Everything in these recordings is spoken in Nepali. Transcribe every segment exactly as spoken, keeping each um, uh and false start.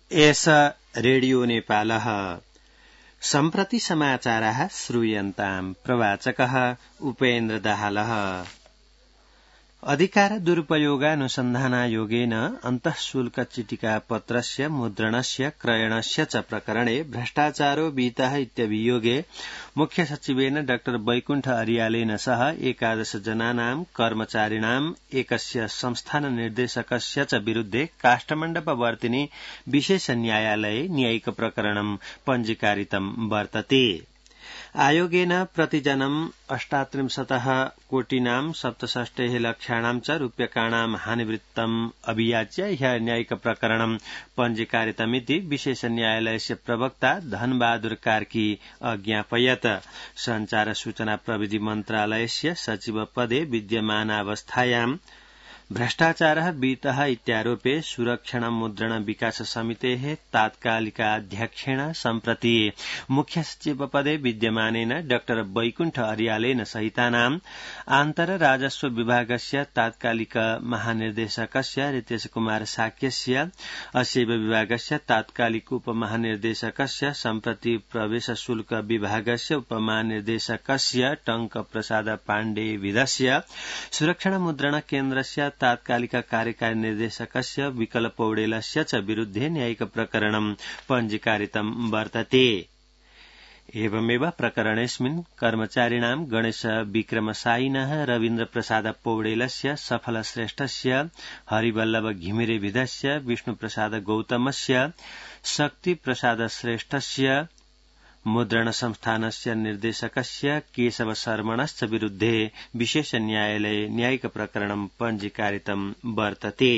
एष रेडियो नेपालः सम्प्रति समाचाराः श्रूयन्ताम् प्रवाचकः उपेन्द्र दाहालः। अधिकार दुरुपयोगानुसन्धानायोगेन अन्तःशुल्क चिटिका पत्रस्य मुद्रणस्य क्रयणस्य च प्रकरणे भ्रष्टाचारो विहितः इत्यभियोगे मुख्य सचिवेन डाक्टर वैकुण्ठ अर्यालेन सह एकादश जनानां कर्मचारिणाम् एकस्य संस्थान निर्देशकस्य च विरुद्धे काष्ठमण्डपवर्तिनि विशेष न्यायालये न्यायिक प्रकरणं पञ्जीकारितं वर्तते। आयोगेन प्रतिजनम् अष्टात्रिंशतः कोटिनां सप्तषष्टेः लक्षाणां च रूप्यकाणां हानिवृत्तम् अभियाच्य ह्यः न्यायिक प्रकरणं पञ्जीकारितमिति विशेष न्यायालयस्य प्रवक्ता धनबहादुर कार्की अज्ञापयत्। संचार सूचना प्रविधि मन्त्रालयस्य सचिव पदे विद्यमानावस्थायां भ्रष्टाचारः विहितः इत्यारोपे सुरक्षण मुद्रण विकास समितेः तात्कालिकाध्यक्षेण सम्प्रति मुख्य सचिव पदे विद्यमानेन डाक्टर वैकुण्ठ अर्यालेन सहितानाम् आन्तर राजस्व विभागस्य तात्कालिक महानिर्देशकस्य रितेश कुमार साक्यस्य अस्यैव विभागस्य तात्कालिक उपमहानिर्देशकस्य सम्प्रति प्रवेश शुल्क विभागस्य उपमहानिर्देशकस्य टंक प्रसाद पाण्डेविधस्य सुरक्षण मुद्रण केन्द्रस्य तात्कालिक कार्यकारी निर्देशकस्य विकल पौडेलस्य च विरुद्धे न्यायिक प्रकरणं पञ्जीकारितं वर्तते। एवमेव प्रकरणेऽस्मिन् कर्मचारिणां गणेश विक्रमसायिनः रवीन्द्र प्रसाद पौडेलस्य सफल श्रेष्ठस्य हरिवल्लभ घिमिरेविधस्य विष्णु प्रसाद गौतमस्य शक्ति प्रसाद श्रेष्ठस्य मुद्रण संस्थानस्य निर्देशकस्य केशव शर्मणश्च विरुद्धे विशेष न्यायालये न्यायिक प्रकरणं पञ्जीकारितं वर्तते।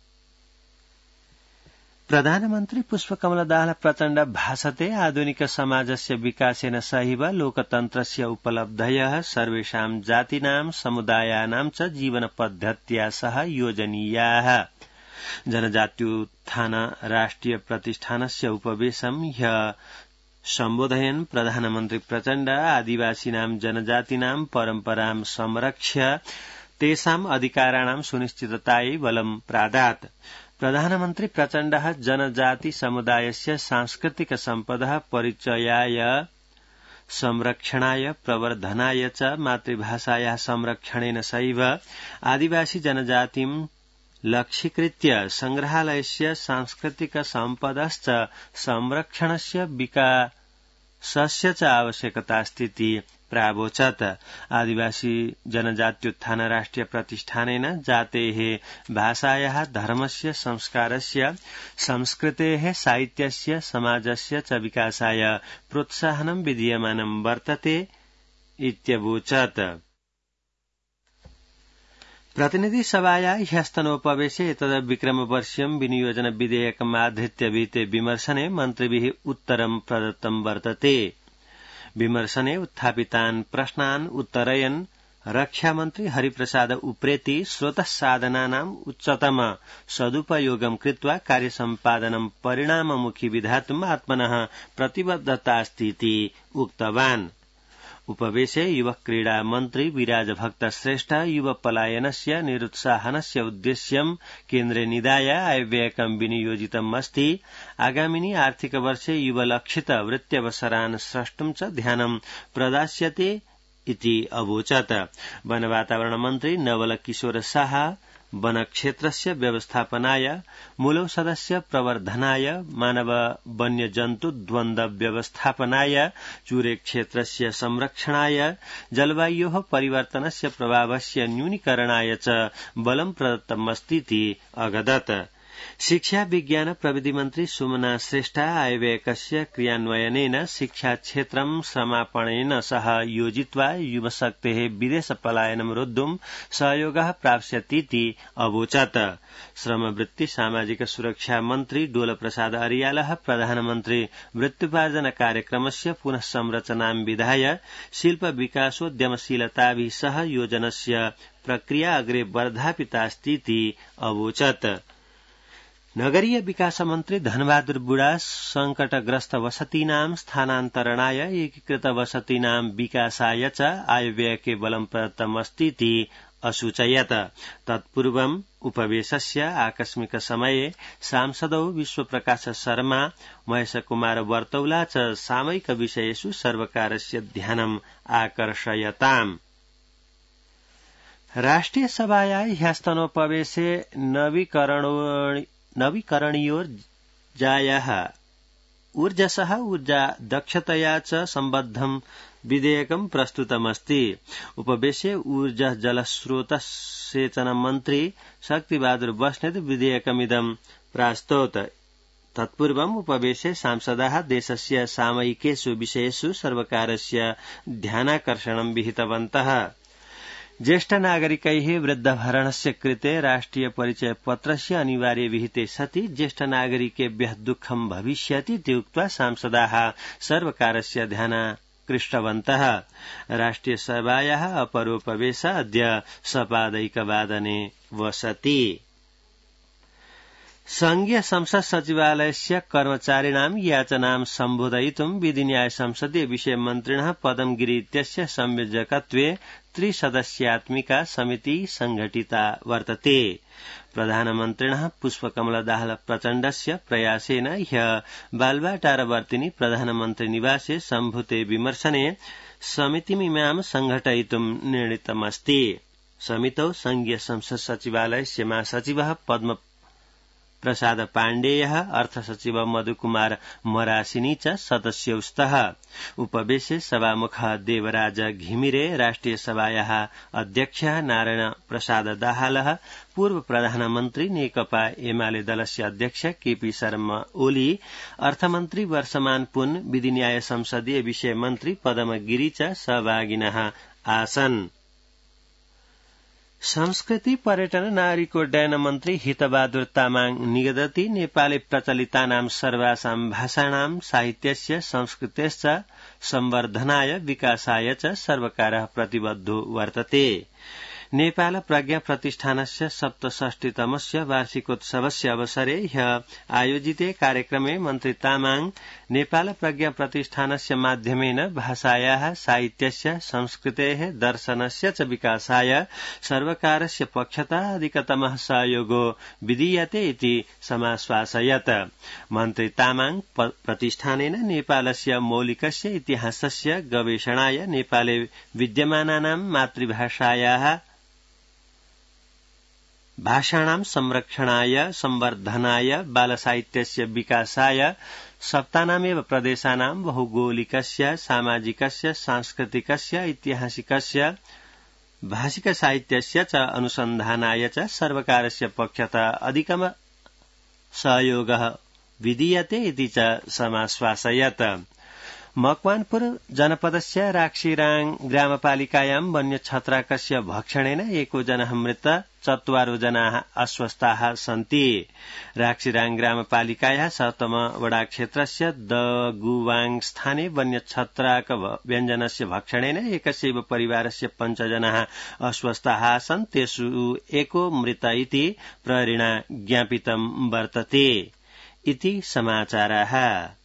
प्रधानमन्त्री पुष्पकमलदास प्रचण्ड भाषते आधुनिक समाजस्य विकासेन सहैव लोकतन्त्रस्य उपलब्धयः सर्वेषां जातीनां समुदायानां च जीवन पद्धत्या सह योजनीयाः। जनजात्युत्थान राष्ट्रिय प्रतिष्ठानस्य उपवेशं ह्यः सम्बोधयन् प्रधानमन्त्री प्रचण्ड आदिवासीनां जनजातीनां परम्परां संरक्ष्य तेषाम् अधिकाराणां सुनिश्चिततायै बलं प्रादात्। प्रधानमन्त्री प्रचण्डः जनजाति समुदायस्य सांस्कृतिक सम्पदः परिचयाय संरक्षणाय प्रवर्धनाय च मातृभाषायाः संरक्षणेन सहैव आदिवासी जनजातिं लक्ष्यीकृत्य संग्रहालयस्य सांस्कृतिक सम्पदश्च संरक्षणस्य विकासस्य च आवश्यकतास्तीति प्रावोचत्। आदिवासी जनजात्युत्थान राष्ट्रिय प्रतिष्ठानेन जातेः भाषायाः धर्मस्य संस्कारस्य संस्कृतेः साहित्यस्य समाजस्य च विकासाय प्रोत्साहनं विधीयमानं वर्तते इत्यवोचत्। प्रतिनिधि सभाया ह्यस्तनोपवेशे एतद् विक्रमवर्षीयं विनियोजन विधेयकमाधृत्य विहिते विमर्शने मन्त्रिभिः उत्तरं प्रदत्तं वर्तते। विमर्शने उत्थापितान् प्रश्नान् उत्तरयन् रक्षामन्त्री हरिप्रसाद उप्रेति स्रोतः साधनानाम् उच्चतम सदुपयोगं कृत्वा कार्यसम्पादनं परिणाममुखी विधातुम् आत्मनः प्रतिबद्धतास्तीति उक्तवान्। उपवेशे युव क्रीडा मन्त्री विराज भक्त श्रेष्ठ युव पलायनस्य निरुत्साहनस्य उद्देश्यं केन्द्रे निधाय आयव्ययकं विनियोजितम् अस्ति। आगामिनि आर्थिक वर्षे युवलक्षित वृत्त्यवसरान् स्रष्टुं च ध्यानं प्रदास्यते इति अवोचत्। वन वातावरण मन्त्री नवल किशोर शाह वनक्षेत्रस्य व्यवस्थापनाय मूलौषधस्य प्रवर्धनाय मानव वन्यजन्तु द्वन्द्व व्यवस्थापनाय चूरे क्षेत्रस्य संरक्षणाय जलवायोः परिवर्तनस्य प्रभावस्य न्यूनीकरणाय च बलं प्रदत्तमस्तीति अगदत्। शिक्षा विज्ञान प्रविधि मन्त्री सुमना श्रेष्ठ आयव्ययकस्य क्रियान्वयनेन शिक्षा क्षेत्रं समापनेन सह योजित्वा युवशक्तेः विदेश पलायनं रोद्धुं सहयोगः प्राप्स्यतीति अवोचत्। श्रमवृत्ति सामाजिक सुरक्षा मन्त्री डोल प्रसाद अर्यालः प्रधानमन्त्री वृत्त्युपार्जन कार्यक्रमस्य पुनः संरचनां विधाय शिल्प विकासोद्यमशीलताभिः सह योजनस्य प्रक्रिया अग्रे वर्धापितास्तीति अवोचत्। नगरीय विकास मन्त्री धनबहादुर बुढा संकटग्रस्त वसतीनां स्थानान्तरणाय एकीकृत वसतीनां विकासाय च आयव्ययके बलं प्रदत्तमस्तीति असूचयत्। तत्पूर्वम् उपवेशस्य आकस्मिक समये सांसदौ विश्वप्रकाश शर्मा, महेशकुमार वर्तौला च सामयिक विषयेषु सर्वकारस्य ध्यानम् आकर्षयताम्। राष्ट्रिय सभाया ह्यस्तनोपवेशे नवीकरणीयोर्जायाः ऊर्जसः ऊर्जा दक्षतया च सम्बद्धं विधेयकं प्रस्तुतमस्ति। उपवेशे ऊर्जा जलस्रोत सेचन मन्त्री शक्तिबहादुर बस्नेत विधेयकमिदं प्रास्तौत। तत्पूर्वम् उपवेशे सांसदाः देशस्य सामयिकेषु विषयेषु सर्वकारस्य ध्यानाकर्षणं विहितवन्तः। ज्येष्ठ नागरिकैः वृद्धभरणस्य कृते राष्ट्रिय परिचय पत्रस्य अनिवार्य विहिते सति ज्येष्ठ नागरिकेभ्यः दुःखं भविष्यति इति उक्त्वा सांसदाः सर्वकारस्य ध्यानाकृष्टवन्तः। राष्ट्रिय सभायाः अपरोपवेश अद्य सपादैकवादने वसति। संघीय संसद सचिवालयस्य कर्मचारिणां याचनां सम्बोधयितुं विधिन्याय संसदीय विषय मन्त्रिणः पदम गिरि इत्यस्य संयोजकत्वे त्रिसदस्यात्मिका समिति संघटिता वर्तते। प्रधानमन्त्रिणः पुष्पकमलदाहाल प्रचण्डस्य प्रयासेन ह्यः बालुवाटारवर्तिनि प्रधानमन्त्री निवासे सम्भूते विमर्शने समितिमिमां संघटयितुं निर्णीतमस्ति। समितौ संघीय संसद सचिवालयस्य महासचिवः पद्म प्रसाद पाण्डेयः, अर्थसचिव मधुकुमार मरासिनी च सदस्यौ स्तः। उपवेशे सभामुखः देवराज घिमिरे, राष्ट्रिय सभायाः अध्यक्षः नारायण प्रसाद दाहालः, पूर्व प्रधानमन्त्री नेकपा एमाले दलस्य अध्यक्ष केपी शर्मा ओली, अर्थमन्त्री वर्षमान पुन, विधिन्याय संसदीय विषय मन्त्री पदम गिरि च सहभागिनः आसन्। संस्कृति पर्यटन नागरिक उड्डयन मन्त्री हितबहादुर तामाङ निगदति नेपाले प्रचलितानां सर्वासां भाषाणां साहित्यस्य संस्कृतेश्च संवर्धनाय विकासाय च सर्वकारः प्रतिबद्धो वर्तते। नेपाल प्रज्ञा प्रतिष्ठानस्य सप्तषष्टितमस्य वार्षिकोत्सवस्य अवसरे ह्यः आयोजिते कार्यक्रमे मन्त्री तामाङ नेपाल प्रज्ञा प्रतिष्ठानस्य माध्यमेन भाषायाः साहित्यस्य संस्कृतेः दर्शनस्य च विकासाय सर्वकारस्य पक्षतः अधिकतमः सहयोगो विधीयते इति समाश्वासयत्। मन्त्री तामाङ प्रतिष्ठानेन नेपालस्य मौलिकस्य इतिहासस्य गवेषणाय नेपाले विद्यमानानां मातृभाषायाः भाषाणां संरक्षणाय संवर्धनाय बालसाहित्यस्य विकासाय सप्तानामेव प्रदेशानां भौगोलिकस्य सामाजिकस्य सांस्कृतिकस्य ऐतिहासिकस्य भाषिक साहित्यस्य च अनुसन्धानाय च सर्वकारस्य पक्षतः अधिकम सहयोगः विधीयते इति च समाश्वासयत्। मकवानपुर जनपदस्य राक्षीराङ ग्रामपालिकायां वन्यछत्राकस्य भक्षणेन एको जनः मृत, चत्वारो जनाः अस्वस्थाः सन्ति। राक्षीराङ ग्रामपालिकायाः सप्तम वडा क्षेत्रस्य दगुवाङ स्थाने वन्यछत्राक व्यञ्जनस्य भक्षणेन एकस्यैव परिवारस्य पञ्चजनाः अस्वस्थाः आसन्, तेषु एको मृत इति प्रहरिणा ज्ञापितं वर्तते इति समाचाराः।